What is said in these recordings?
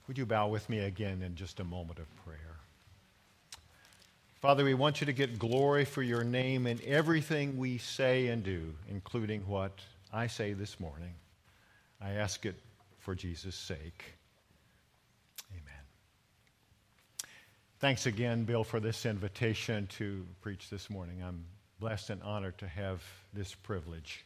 Would you bow with me again in just a moment of prayer? Father, we want you to get glory for your name in everything we say and do, including what I say this morning. I ask it for Jesus' sake. Amen. Thanks again, Bill, for this invitation to preach this morning. I'm blessed and honored to have this privilege.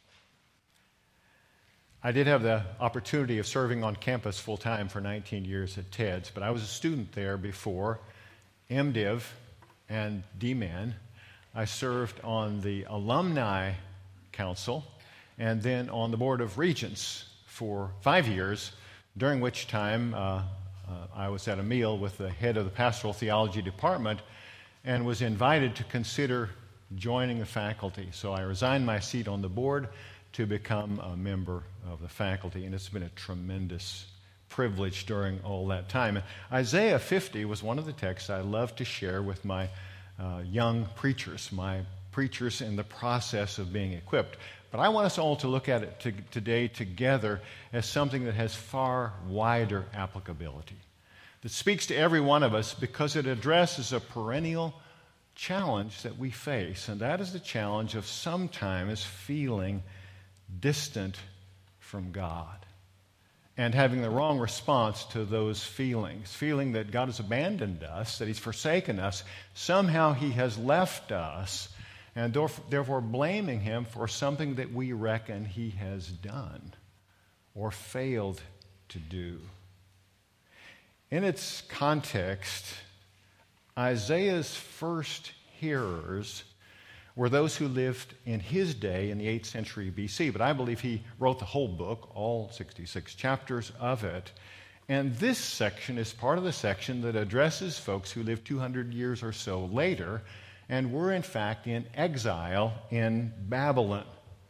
I did have the opportunity of serving on campus full-time for 19 years at TEDS, but I was a student there before MDiv and DMAN. I served on the Alumni Council and then on the Board of Regents for 5 years, during which time I was at a meal with the head of the Pastoral Theology Department and was invited to consider joining the faculty. So I resigned my seat on the board to become a member of the faculty, and it's been a tremendous privilege during all that time. Isaiah 50 was one of the texts I love to share with my young preachers, my preachers in the process of being equipped. But I want us all to look at it today together as something that has far wider applicability, that speaks to every one of us because it addresses a perennial challenge that we face, and that is the challenge of sometimes feeling distant from God and having the wrong response to those feelings, feeling that God has abandoned us, that He's forsaken us, somehow He has left us, and therefore blaming Him for something that we reckon He has done or failed to do. In its context, Isaiah's first hearers were those who lived in his day in the 8th century BC. But I believe he wrote the whole book, all 66 chapters of it. And this section is part of the section that addresses folks who lived 200 years or so later and were in fact in exile in Babylon.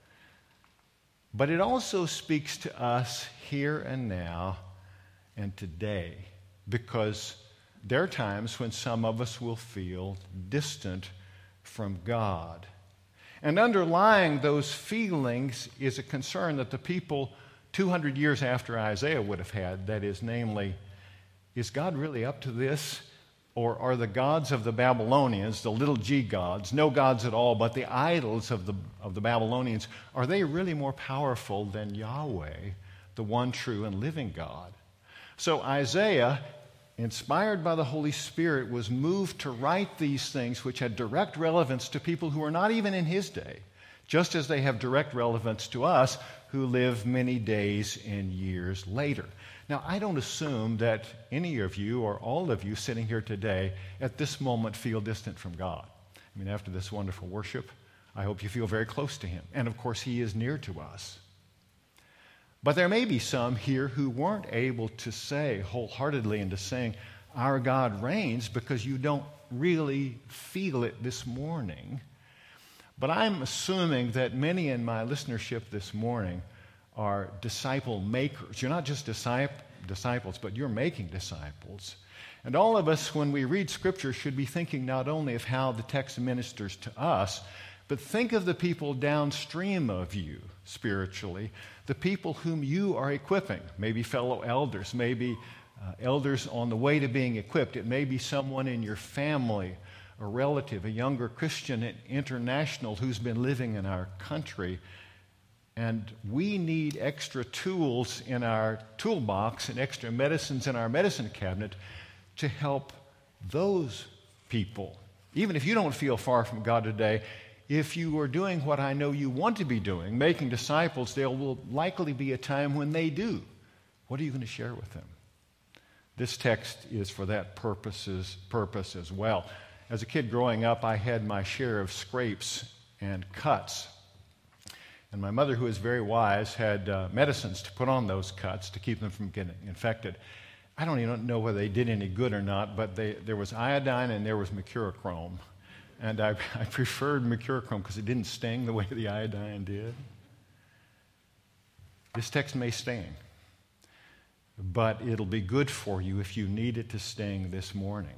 But it also speaks to us here and now and today, because there are times when some of us will feel distant from God. And underlying those feelings is a concern that the people 200 years after Isaiah would have had, that is, namely, is God really up to this? Or are the gods of the Babylonians, the little g gods, no gods at all, but the idols of the Babylonians, are they really more powerful than Yahweh, the one true and living God? So Isaiah, inspired by the Holy Spirit, was moved to write these things which had direct relevance to people who were not even in his day, just as they have direct relevance to us who live many days and years later. Now, I don't assume that any of you or all of you sitting here today at this moment feel distant from God. I mean, after this wonderful worship, I hope you feel very close to Him. And of course, He is near to us. But there may be some here who weren't able to say wholeheartedly and to sing, "Our God reigns," because you don't really feel it this morning. But I'm assuming that many in my listenership this morning are disciple makers. You're not just disciples, but you're making disciples. And all of us, when we read Scripture, should be thinking not only of how the text ministers to us, but think of the people downstream of you spiritually, the people whom you are equipping, maybe fellow elders, maybe elders on the way to being equipped. It may be someone in your family, a relative, a younger Christian international who's been living in our country. And we need extra tools in our toolbox and extra medicines in our medicine cabinet to help those people. Even if you don't feel far from God today, if you are doing what I know you want to be doing, making disciples, there will likely be a time when they do. What are you going to share with them? This text is for that purpose as well. As a kid growing up, I had my share of scrapes and cuts. And my mother, who is very wise, had medicines to put on those cuts to keep them from getting infected. I don't even know whether they did any good or not, but there was iodine and there was mercurochrome. And I preferred mercurochrome because it didn't sting the way the iodine did. This text may sting, but it'll be good for you if you need it to sting this morning.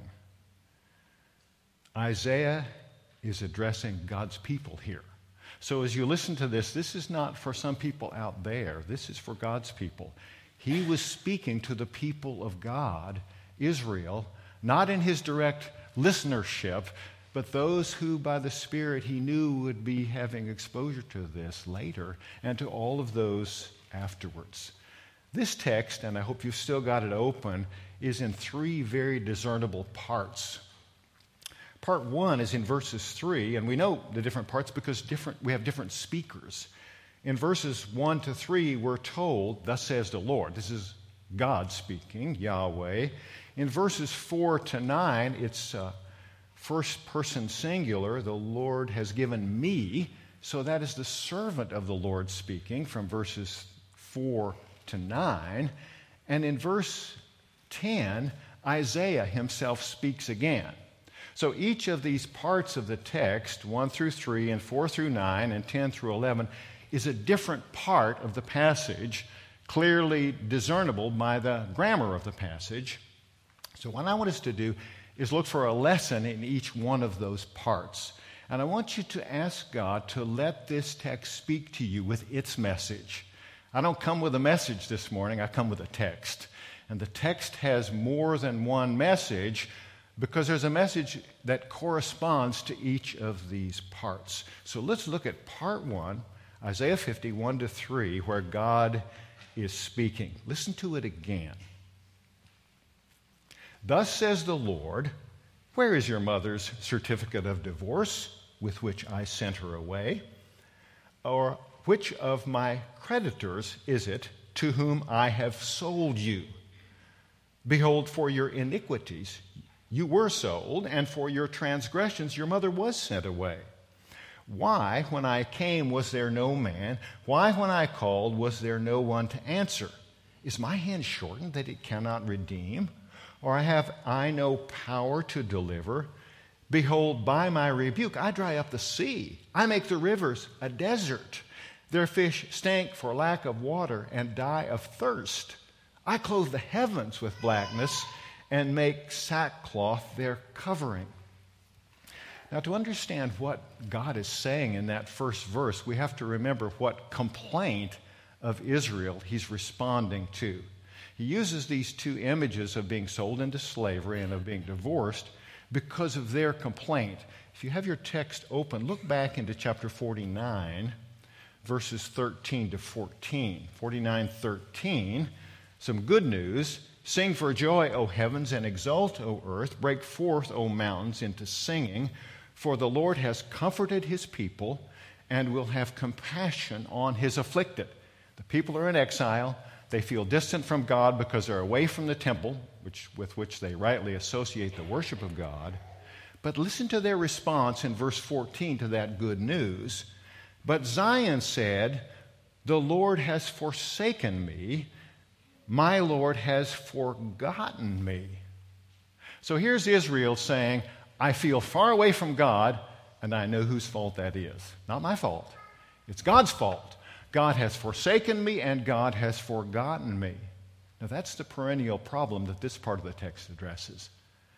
Isaiah is addressing God's people here. So as you listen to this, this is not for some people out there. This is for God's people. He was speaking to the people of God, Israel, not in his direct listenership, but those who by the Spirit he knew would be having exposure to this later, and to all of those afterwards. This text, and I hope you've still got it open, is in three very discernible parts. Part 1 is in verses 3, and we know the different parts because we have different speakers. In verses 1 to 3, we're told, "Thus says the Lord." This is God speaking, Yahweh. In verses 4 to 9, it's first person singular. "The Lord has given me." So that is the servant of the Lord speaking from verses 4 to 9. And in verse 10, Isaiah himself speaks again. So each of these parts of the text, 1 through 3 and 4 through 9 and 10 through 11, is a different part of the passage, clearly discernible by the grammar of the passage. So what I want us to do is look for a lesson in each one of those parts. And I want you to ask God to let this text speak to you with its message. I don't come with a message this morning, I come with a text. And the text has more than one message because there's a message that corresponds to each of these parts. So let's look at part 1, Isaiah 50, 1 to 3, where God is speaking. Listen to it again. "Thus says the Lord, where is your mother's certificate of divorce with which I sent her away? Or which of my creditors is it to whom I have sold you? Behold, for your iniquities you were sold, and for your transgressions your mother was sent away. Why, when I came, was there no man? Why, when I called, was there no one to answer? Is my hand shortened that it cannot redeem? Or have I no power to deliver? Behold, by my rebuke I dry up the sea. I make the rivers a desert. Their fish stink for lack of water and die of thirst. I clothe the heavens with blackness and make sackcloth their covering." Now, to understand what God is saying in that first verse, we have to remember what complaint of Israel he's responding to. He uses these two images of being sold into slavery and of being divorced because of their complaint. If you have your text open, look back into chapter 49, verses 13 to 14. 49:13, some good news. "Sing for joy, O heavens, and exult, O earth. Break forth, O mountains, into singing. For the Lord has comforted his people and will have compassion on his afflicted." The people are in exile. They feel distant from God because they're away from the temple, with which they rightly associate the worship of God. But listen to their response in verse 14 to that good news. "But Zion said, the Lord has forsaken me. My Lord has forgotten me." So here's Israel saying, I feel far away from God, and I know whose fault that is. Not my fault. It's God's fault. God has forsaken me, and God has forgotten me. Now that's the perennial problem that this part of the text addresses.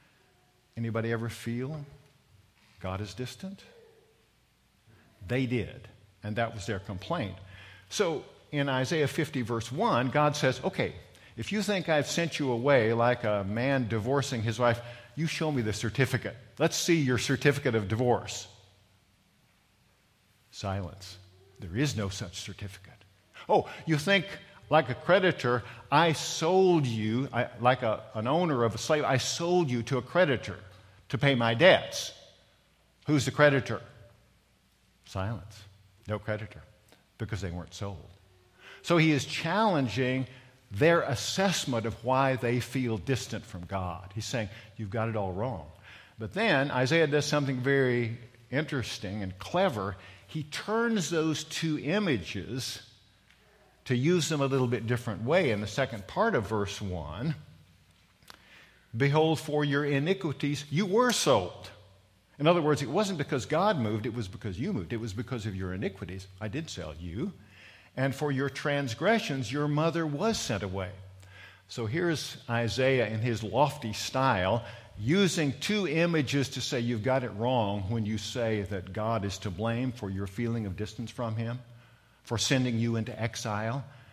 Anybody ever feel God is distant? They did, and that was their complaint. So in Isaiah 50, verse 1, God says, okay, if you think I've sent you away like a man divorcing his wife, you show me the certificate. Let's see your certificate of divorce. Silence. There is no such certificate. Oh, you think like a creditor, I sold you, like an owner of a slave, I sold you to a creditor to pay my debts. Who's the creditor? Silence. No creditor, because they weren't sold. So he is challenging their assessment of why they feel distant from God. He's saying, you've got it all wrong. But then Isaiah does something very interesting and clever. He turns those two images to use them a little bit different way. In the second part of verse 1, "Behold, for your iniquities you were sold." In other words, it wasn't because God moved, it was because you moved. It was because of your iniquities. I did sell you. "And for your transgressions, your mother was sent away." So here's Isaiah in his lofty style, using two images to say you've got it wrong when you say that God is to blame for your feeling of distance from him, for sending you into exile.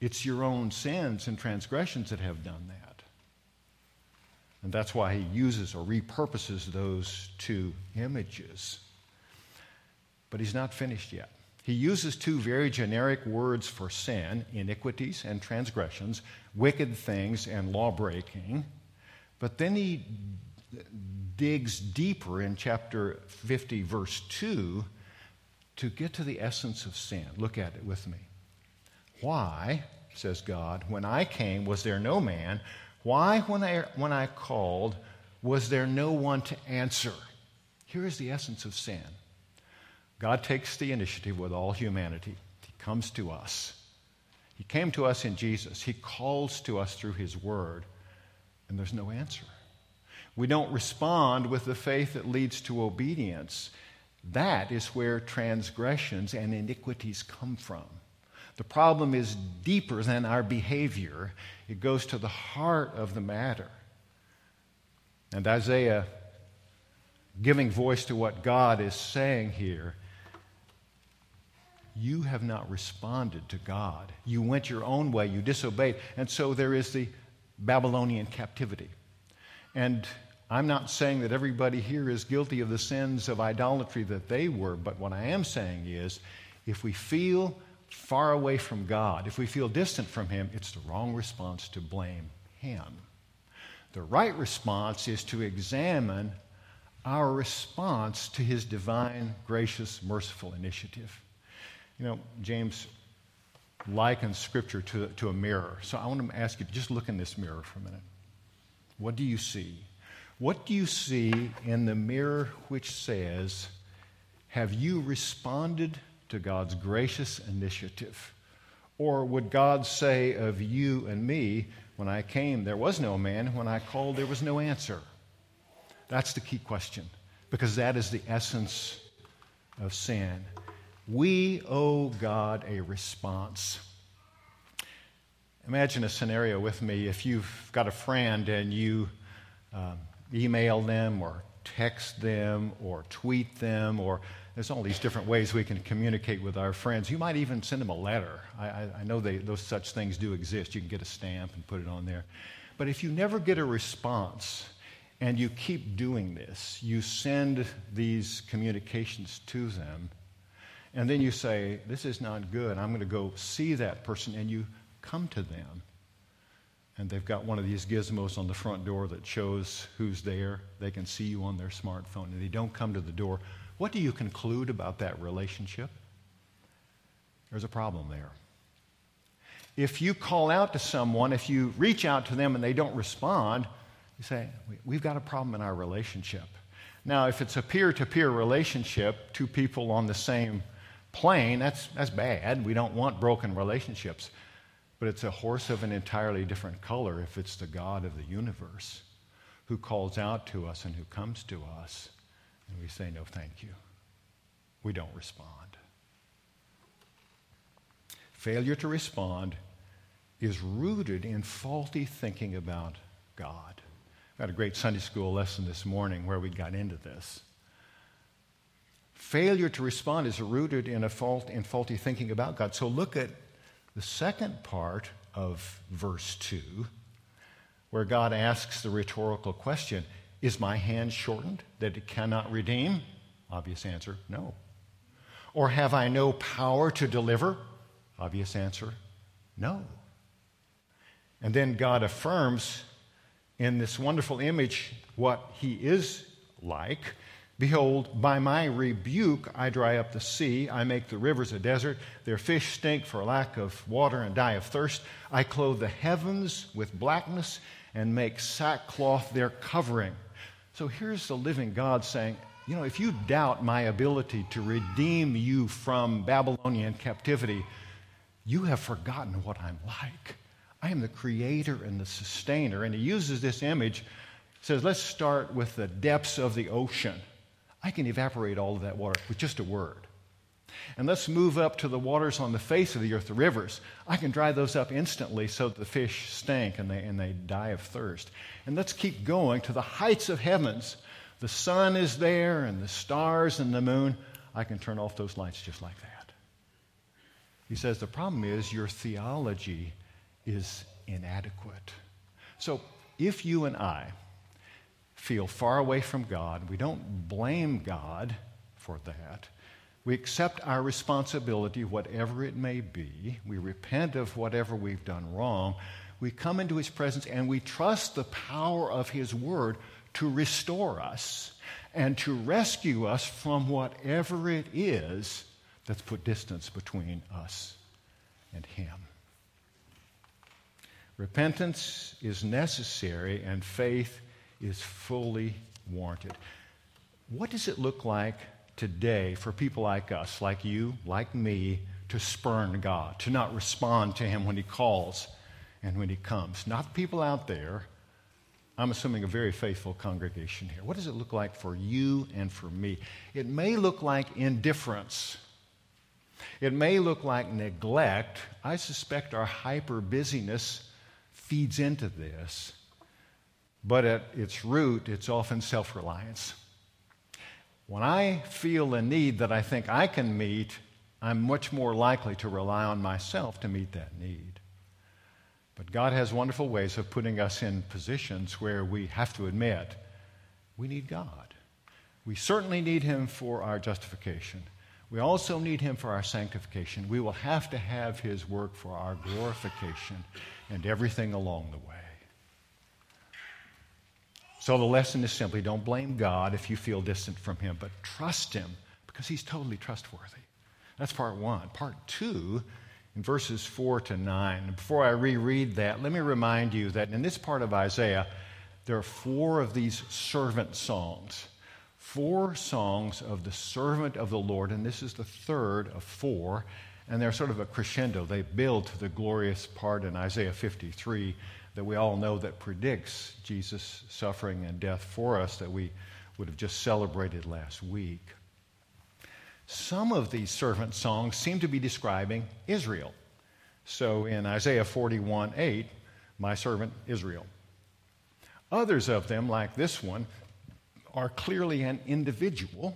It's your own sins and transgressions that have done that. And that's why he uses or repurposes those two images. But he's not finished yet. He uses two very generic words for sin, iniquities and transgressions, wicked things and law-breaking. But then he digs deeper in chapter 50, verse 2, to get to the essence of sin. Look at it with me. Why, says God, when I came, was there no man? Why, when I called, was there no one to answer? Here is the essence of sin. God takes the initiative with all humanity. He comes to us. He came to us in Jesus. He calls to us through his word, and there's no answer. We don't respond with the faith that leads to obedience. That is where transgressions and iniquities come from. The problem is deeper than our behavior. It goes to the heart of the matter. And Isaiah, giving voice to what God is saying here, you have not responded to God. You went your own way. You disobeyed. And so there is the Babylonian captivity. And I'm not saying that everybody here is guilty of the sins of idolatry that they were, but what I am saying is if we feel far away from God, if we feel distant from him, it's the wrong response to blame him. The right response is to examine our response to his divine, gracious, merciful initiative. You know, James likens Scripture to a mirror. So I want to ask you to just look in this mirror for a minute. What do you see? What do you see in the mirror which says, have you responded to God's gracious initiative? Or would God say of you and me, when I came, there was no man. When I called, there was no answer. That's the key question, because that is the essence of sin. We owe God a response. Imagine a scenario with me. If you've got a friend and you email them or text them or tweet them, or there's all these different ways we can communicate with our friends. You might even send them a letter. I know those such things do exist. You can get a stamp and put it on there. But if you never get a response and you keep doing this, you send these communications to them, and then you say, this is not good. I'm going to go see that person, and you come to them. And they've got one of these gizmos on the front door that shows who's there. They can see you on their smartphone, and they don't come to the door. What do you conclude about that relationship? There's a problem there. If you call out to someone, if you reach out to them and they don't respond, you say, we've got a problem in our relationship. Now, if it's a peer-to-peer relationship, two people on the same plane, that's bad. We don't want broken relationships. But it's a horse of an entirely different color if it's the God of the universe who calls out to us and who comes to us, and we say, no, thank you. We don't respond. Failure to respond is rooted in faulty thinking about God. I had a great Sunday school lesson this morning where we got into this. Failure to respond is rooted in faulty thinking about God. So look at the second part of verse 2, where God asks the rhetorical question, is my hand shortened that it cannot redeem? Obvious answer, no. Or have I no power to deliver? Obvious answer, no. And then God affirms in this wonderful image what he is like. Behold, by my rebuke I dry up the sea, I make the rivers a desert, their fish stink for lack of water and die of thirst. I clothe the heavens with blackness and make sackcloth their covering. So here's the living God saying, you know, if you doubt my ability to redeem you from Babylonian captivity, you have forgotten what I'm like. I am the creator and the sustainer. And he uses this image, says, let's start with the depths of the ocean. I can evaporate all of that water with just a word. And let's move up to the waters on the face of the earth, the rivers. I can dry those up instantly so that the fish stink and they die of thirst. And let's keep going to the heights of heavens. The sun is there and the stars and the moon. I can turn off those lights just like that. He says the problem is your theology is inadequate. So if you and I feel far away from God, we don't blame God for that. We accept our responsibility, whatever it may be. We repent of whatever we've done wrong. We come into His presence and we trust the power of His Word to restore us and to rescue us from whatever it is that's put distance between us and Him. Repentance is necessary and faith is fully warranted. What does it look like today for people like us, like you, like me, to spurn God, to not respond to Him when He calls and when He comes? Not people out there. I'm assuming a very faithful congregation here. What does it look like for you and for me? It may look like indifference. It may look like neglect. I suspect our hyper-busyness feeds into this. But at its root, it's often self-reliance. When I feel a need that I think I can meet, I'm much more likely to rely on myself to meet that need. But God has wonderful ways of putting us in positions where we have to admit we need God. We certainly need Him for our justification. We also need Him for our sanctification. We will have to have His work for our glorification and everything along the way. So the lesson is simply don't blame God if you feel distant from Him, but trust Him because He's totally trustworthy. That's part one. Part two, in verses 4 to 9. And before I reread that, let me remind you that in this part of Isaiah, there are 4 of these servant songs. 4 songs of the servant of the Lord, and this is the third of 4. And they're sort of a crescendo. They build to the glorious part in Isaiah 53 that we all know that predicts Jesus' suffering and death for us that we would have just celebrated last week. Some of these servant songs seem to be describing Israel. So in Isaiah 41:8, my servant Israel. Others of them, like this one, are clearly an individual.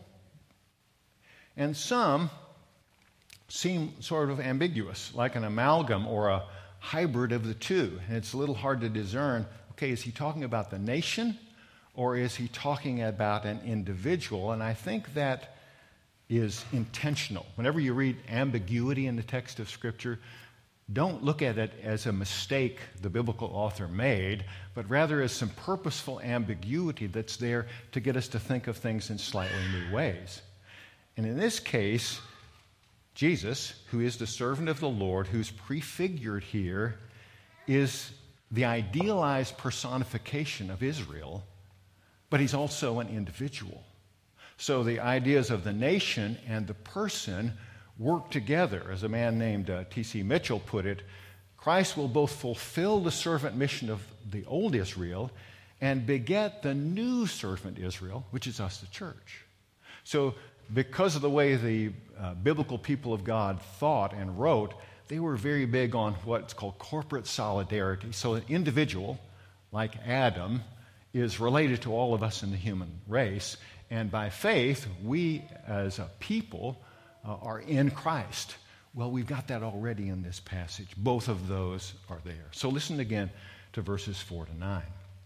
And some seem sort of ambiguous, like an amalgam or a hybrid of the two. And it's a little hard to discern, okay, is he talking about the nation or is he talking about an individual? And I think that is intentional. Whenever you read ambiguity in the text of Scripture, don't look at it as a mistake the biblical author made, but rather as some purposeful ambiguity that's there to get us to think of things in slightly new ways. And in this case, Jesus, who is the servant of the Lord, who's prefigured here, is the idealized personification of Israel, but he's also an individual. So the ideas of the nation and the person work together. As a man named T.C. Mitchell put it, Christ will both fulfill the servant mission of the old Israel and beget the new servant Israel, which is us, the church. So because of the way the biblical people of God thought and wrote, they were very big on what's called corporate solidarity. So an individual, like Adam, is related to all of us in the human race. And by faith, we as a people are in Christ. Well, we've got that already in this passage. Both of those are there. So listen again to verses 4 to 9.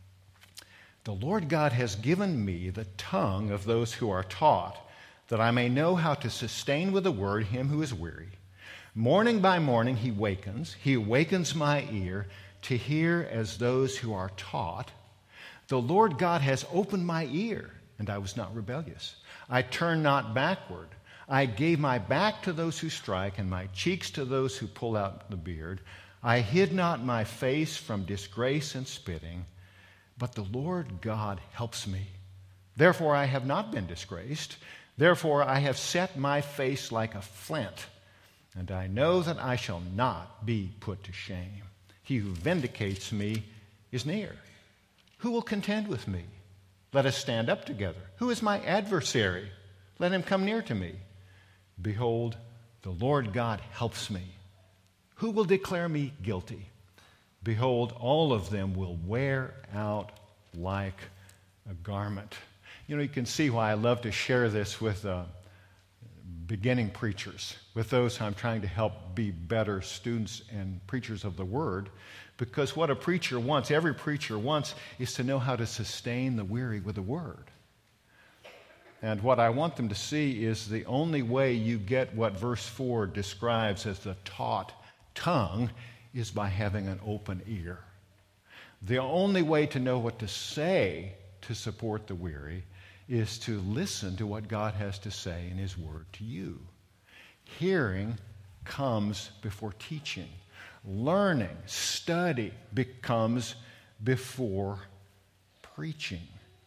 The Lord God has given me the tongue of those who are taught, that I may know how to sustain with the word him who is weary. Morning by morning he awakens my ear to hear as those who are taught. The Lord God has opened my ear, and I was not rebellious. I turned not backward. I gave my back to those who strike, and my cheeks to those who pull out the beard. I hid not my face from disgrace and spitting, but the Lord God helps me. Therefore I have not been disgraced. Therefore I have set my face like a flint, and I know that I shall not be put to shame. He who vindicates me is near. Who will contend with me? Let us stand up together. Who is my adversary? Let him come near to me. Behold, the Lord God helps me. Who will declare me guilty? Behold, all of them will wear out like a garment. You know, you can see why I love to share this with beginning preachers, with those I'm trying to help be better students and preachers of the Word, because what a preacher wants, every preacher wants, is to know how to sustain the weary with the Word. And what I want them to see is the only way you get what verse 4 describes as the taut tongue is by having an open ear. The only way to know what to say to support the weary is to listen to what God has to say in His Word to you. Hearing comes before teaching. Learning, study becomes before preaching.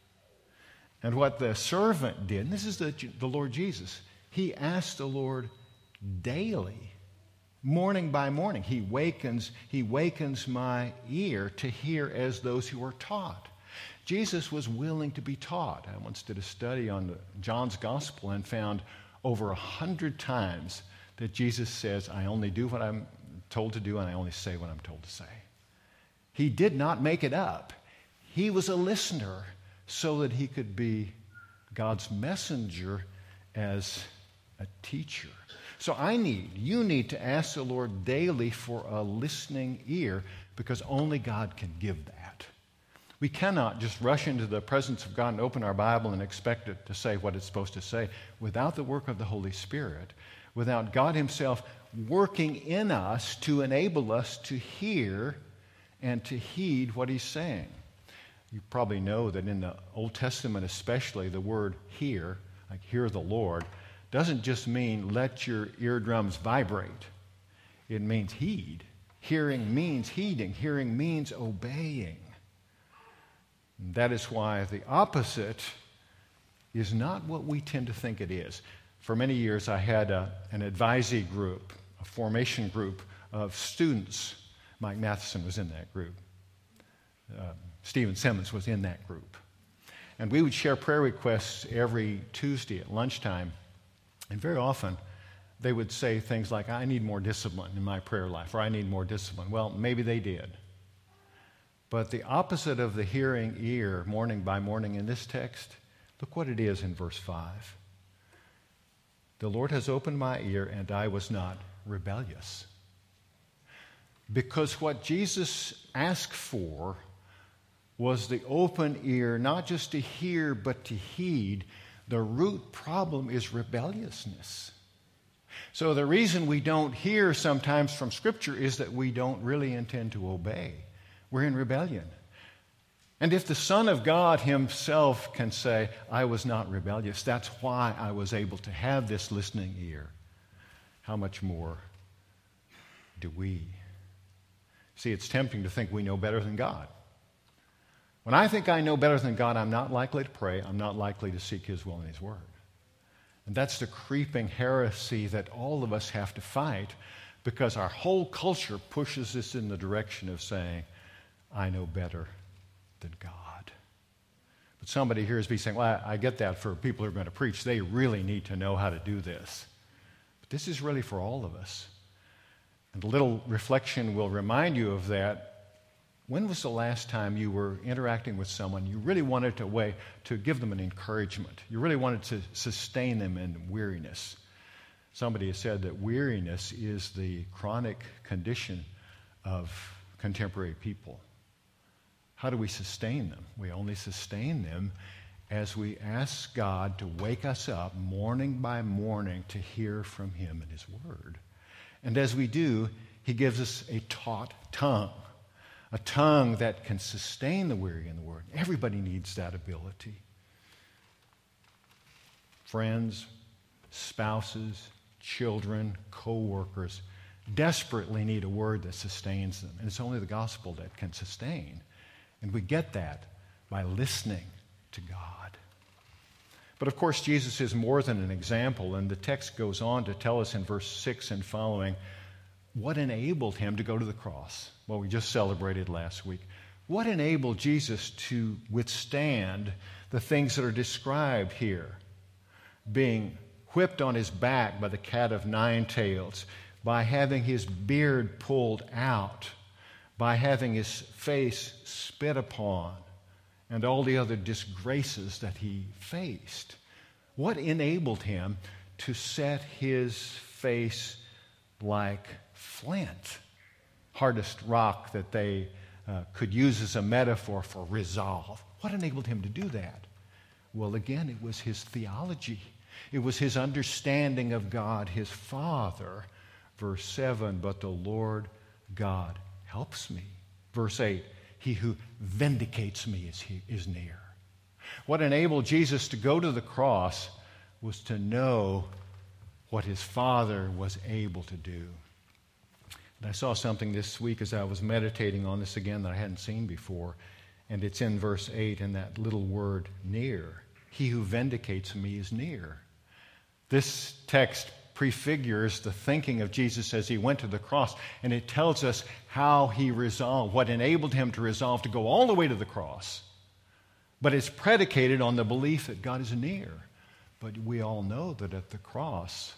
And what the servant did, and this is the Lord Jesus, he asked the Lord daily, morning by morning. He wakens my ear to hear as those who are taught. Jesus was willing to be taught. I once did a study on John's Gospel and found over 100 times that Jesus says, I only do what I'm told to do and I only say what I'm told to say. He did not make it up. He was a listener so that he could be God's messenger as a teacher. So you need to ask the Lord daily for a listening ear, because only God can give that. We cannot just rush into the presence of God and open our Bible and expect it to say what it's supposed to say without the work of the Holy Spirit, without God Himself working in us to enable us to hear and to heed what He's saying. You probably know that in the Old Testament especially, the word hear, like hear the Lord, doesn't just mean let your eardrums vibrate. It means heed. Hearing means heeding. Hearing means obeying. That is why the opposite is not what we tend to think it is. For many years, I had an advisee group, a formation group of students. Mike Matheson was in that group. Stephen Simmons was in that group. And we would share prayer requests every Tuesday at lunchtime. And very often, they would say things like, I need more discipline in my prayer life, or I need more discipline. Well, maybe they did. But the opposite of the hearing ear, morning by morning in this text, look what it is in verse 5. The Lord has opened my ear, and I was not rebellious. Because what Jesus asked for was the open ear, not just to hear, but to heed. The root problem is rebelliousness. So the reason we don't hear sometimes from Scripture is that we don't really intend to obey. We're in rebellion. And if the Son of God Himself can say, I was not rebellious, that's why I was able to have this listening ear, how much more do we? See, it's tempting to think we know better than God. When I think I know better than God, I'm not likely to pray. I'm not likely to seek His will and His word. And that's the creeping heresy that all of us have to fight, because our whole culture pushes us in the direction of saying, I know better than God. But somebody here is saying, well, I get that for people who are going to preach. They really need to know how to do this. But this is really for all of us. And a little reflection will remind you of that. When was the last time you were interacting with someone you really wanted to give them an encouragement? You really wanted to sustain them in weariness. Somebody has said that weariness is the chronic condition of contemporary people. How do we sustain them? We only sustain them as we ask God to wake us up morning by morning to hear from Him and His Word. And as we do, He gives us a taut tongue. A tongue that can sustain the weary in the Word. Everybody needs that ability. Friends, spouses, children, co-workers desperately need a word that sustains them. And it's only the gospel that can sustain. And we get that by listening to God. But of course, Jesus is more than an example, and the text goes on to tell us in verse 6 and following what enabled Him to go to the cross. Well, we just celebrated last week. What enabled Jesus to withstand the things that are described here? Being whipped on His back by the cat of nine tails, by having His beard pulled out, by having His face spit upon, and all the other disgraces that He faced. What enabled Him to set his face like flint. Hardest rock that they could use as a metaphor for resolve. What enabled him to do that? Well, again, it was his theology. It was his understanding of God, his Father. Verse 7, but the Lord God helps me. Verse 8, he who vindicates me is near. What enabled Jesus to go to the cross was to know what his Father was able to do. And I saw something this week as I was meditating on this again that I hadn't seen before, and it's in verse 8 in that little word, near. He who vindicates me is near. This text prefigures the thinking of Jesus as he went to the cross, and it tells us how he resolved, what enabled him to resolve to go all the way to the cross. But it's predicated on the belief that God is near. But we all know that at the cross,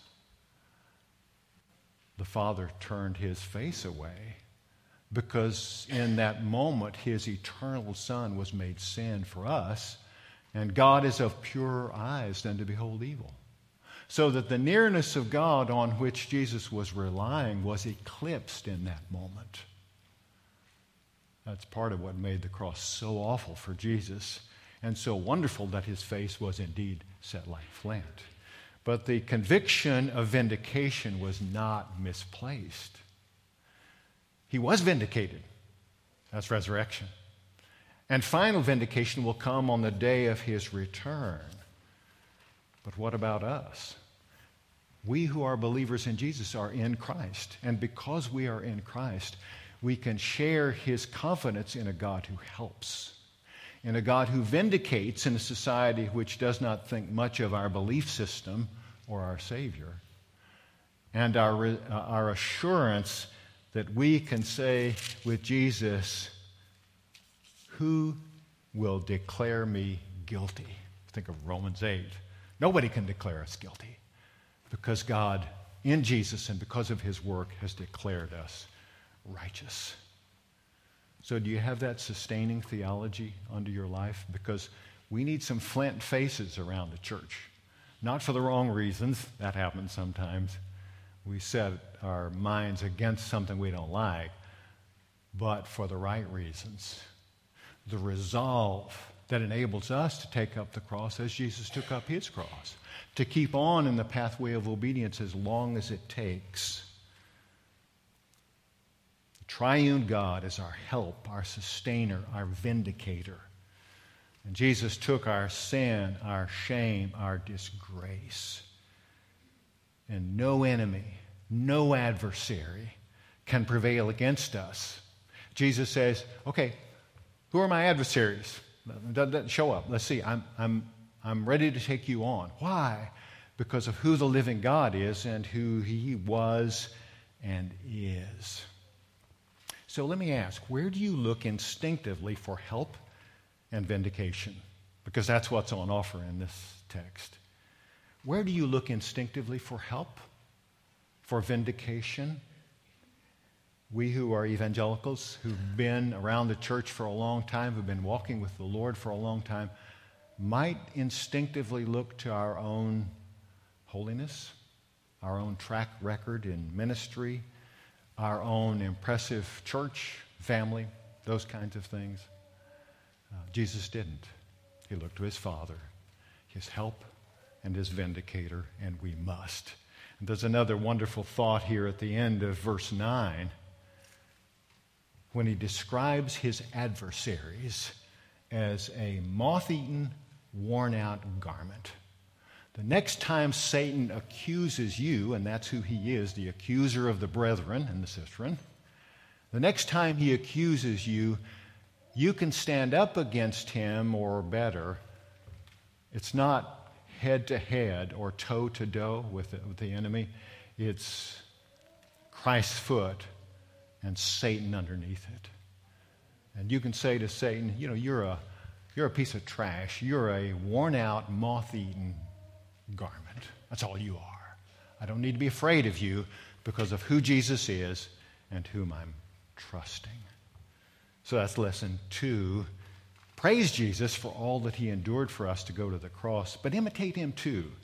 the Father turned his face away because in that moment his eternal Son was made sin for us, and God is of purer eyes than to behold evil. So that the nearness of God on which Jesus was relying was eclipsed in that moment. That's part of what made the cross so awful for Jesus and so wonderful that his face was indeed set like flint. But the conviction of vindication was not misplaced. He was vindicated. That's resurrection. And final vindication will come on the day of his return. But what about us? We who are believers in Jesus are in Christ. And because we are in Christ, we can share his confidence in a God who helps, in a God who vindicates in a society which does not think much of our belief system or our Savior, and our assurance that we can say with Jesus, who will declare me guilty? Think of Romans 8. Nobody can declare us guilty because God, in Jesus and because of his work, has declared us righteous. So do you have that sustaining theology under your life? Because we need some flint faces around the church. Not for the wrong reasons. That happens sometimes. We set our minds against something we don't like, but for the right reasons. The resolve that enables us to take up the cross as Jesus took up his cross, to keep on in the pathway of obedience as long as it takes. The triune God is our help, our sustainer, our vindicator. And Jesus took our sin, our shame, our disgrace. And no enemy, no adversary can prevail against us. Jesus says, okay, who are my adversaries? Show up. Let's see. I'm ready to take you on. Why? Because of who the living God is and who he was and is. So let me ask, where do you look instinctively for help and vindication? Because that's what's on offer in this text. Where do you look instinctively for help, for vindication? We who are evangelicals, who've been around the church for a long time, who've been walking with the Lord for a long time, might instinctively look to our own holiness, our own track record in ministry, our own impressive church, family, those kinds of things. Jesus didn't. He looked to his Father, his help, and his vindicator, and we must. And there's another wonderful thought here at the end of verse 9 when he describes his adversaries as a moth-eaten, worn-out garment. The next time Satan accuses you, and that's who he is, the accuser of the brethren and the sisterin, the next time he accuses you, you can stand up against him, or better, it's not head-to-head or toe-to-toe with the enemy. It's Christ's foot and Satan underneath it. And you can say to Satan, you know, you're a piece of trash. You're a worn-out, moth-eaten garment. That's all you are. I don't need to be afraid of you because of who Jesus is and whom I'm trusting. So that's lesson 2. Praise Jesus for all that he endured for us to go to the cross, but imitate him too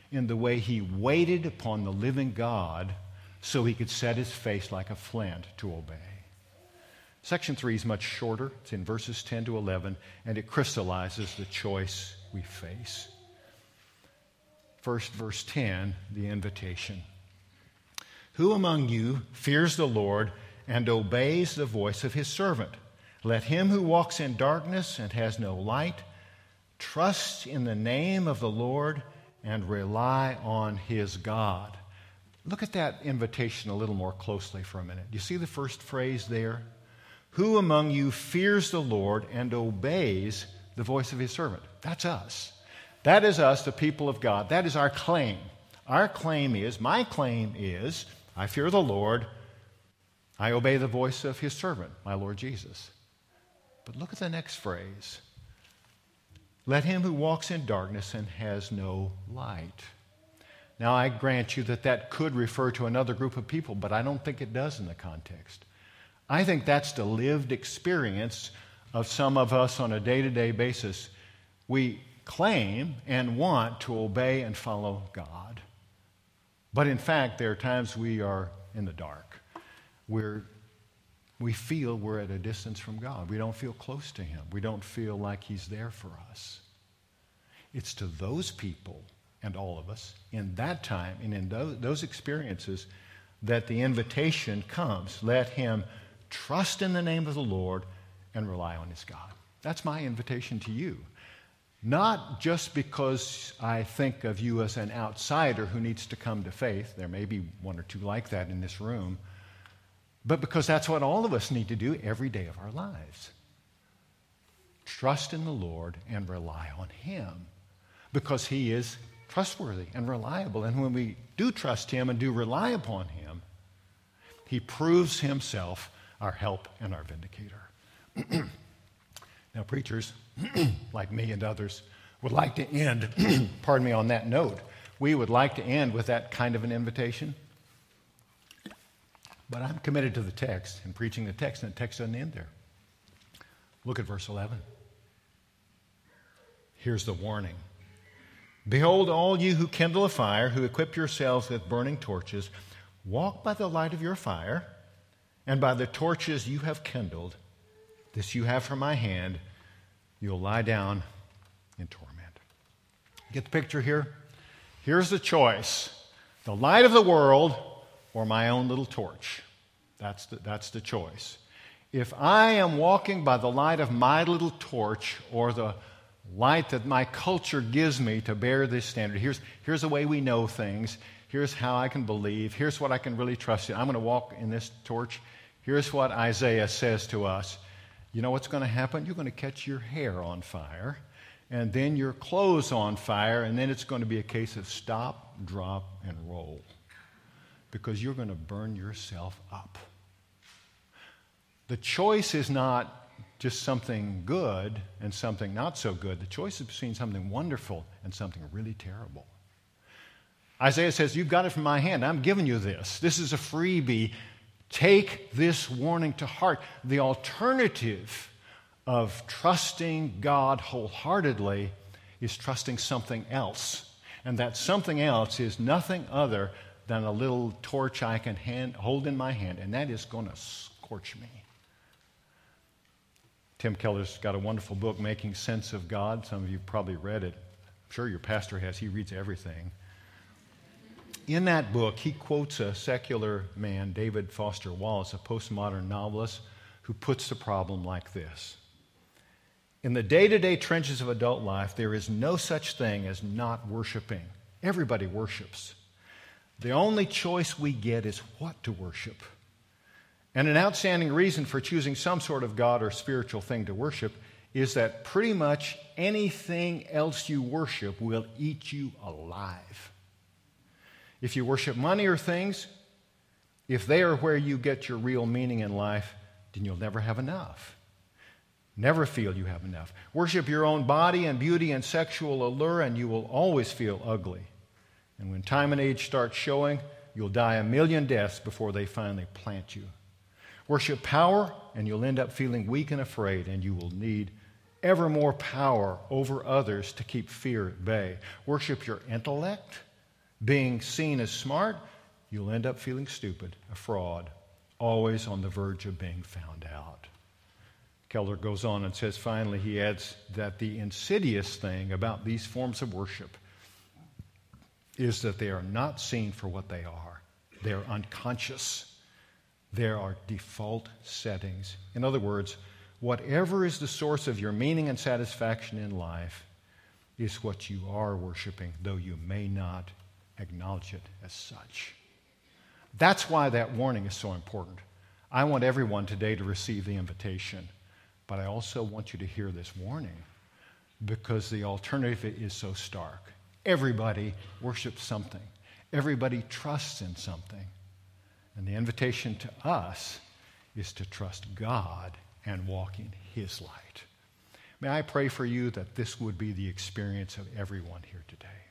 in the way he waited upon the living God so he could set his face like a flint to obey. Section 3 is much shorter. It's in verses 10 to 11, and it crystallizes the choice we face. First, verse 10, the invitation. Who among you fears the Lord and obeys the voice of his servant? Let him who walks in darkness and has no light trust in the name of the Lord and rely on his God. Look at that invitation a little more closely for a minute. Do you see the first phrase there? Who among you fears the Lord and obeys the voice of his servant? That's us. That is us, the people of God. That is our claim. My claim is, I fear the Lord, I obey the voice of his servant, my Lord Jesus. But look at the next phrase. Let him who walks in darkness and has no light. Now, I grant you that could refer to another group of people, but I don't think it does in the context. I think that's the lived experience of some of us on a day-to-day basis. We claim and want to obey and follow God. But in fact, there are times we are in the dark. We feel we're at a distance from God. We don't feel close to him. We don't feel like he's there for us. It's to those people and all of us in that time and in those experiences that the invitation comes. Let him trust in the name of the Lord and rely on his God. That's my invitation to you. Not just because I think of you as an outsider who needs to come to faith. There may be one or two like that in this room. But because that's what all of us need to do every day of our lives. Trust in the Lord and rely on him. Because he is trustworthy and reliable. And when we do trust him and do rely upon him, he proves himself our help and our vindicator. Now, preachers, like me and others, would like to end, on that note. We would like to end with that kind of an invitation. But I'm committed to the text and preaching the text, and the text doesn't end there. Look at verse 11. Here's the warning. Behold, all you who kindle a fire, who equip yourselves with burning torches, walk by the light of your fire, and by the torches you have kindled, this you have from my hand, you'll lie down in torment. Get the picture here? Here's the choice. The light of the world or my own little torch. That's the choice. If I am walking by the light of my little torch or the light that my culture gives me to bear this standard, here's the way we know things. Here's how I can believe. Here's what I can really trust in. I'm going to walk in this torch. Here's what Isaiah says to us. You know what's going to happen? You're going to catch your hair on fire, and then your clothes on fire, and then it's going to be a case of stop, drop, and roll. Because you're going to burn yourself up. The choice is not just something good and something not so good. The choice is between something wonderful and something really terrible. Isaiah says, you've got it from my hand. I'm giving you this. This is a freebie. Take this warning to heart. The alternative of trusting God wholeheartedly is trusting something else. And that something else is nothing other than a little torch I can hold in my hand, and that is going to scorch me. Tim Keller's got a wonderful book, Making Sense of God. Some of you probably read it. I'm sure your pastor has. He reads everything. In that book, he quotes a secular man, David Foster Wallace, a postmodern novelist, who puts the problem like this. In the day-to-day trenches of adult life, there is no such thing as not worshiping. Everybody worships. The only choice we get is what to worship. And an outstanding reason for choosing some sort of God or spiritual thing to worship is that pretty much anything else you worship will eat you alive. If you worship money or things, if they are where you get your real meaning in life, then you'll never have enough. Never feel you have enough. Worship your own body and beauty and sexual allure, and you will always feel ugly. And when time and age start showing, you'll die a million deaths before they finally plant you. Worship power, and you'll end up feeling weak and afraid, and you will need ever more power over others to keep fear at bay. Worship your intellect, Being seen as smart, you'll end up feeling stupid, a fraud, always on the verge of being found out. Keller goes on and says, finally, he adds that the insidious thing about these forms of worship is that they are not seen for what they are. They're unconscious. There are default settings. In other words, whatever is the source of your meaning and satisfaction in life is what you are worshiping, though you may not acknowledge it as such. That's why that warning is so important. I want everyone today to receive the invitation, but I also want you to hear this warning because the alternative is so stark. Everybody worships something. Everybody trusts in something. And the invitation to us is to trust God and walk in His light. May I pray for you that this would be the experience of everyone here today.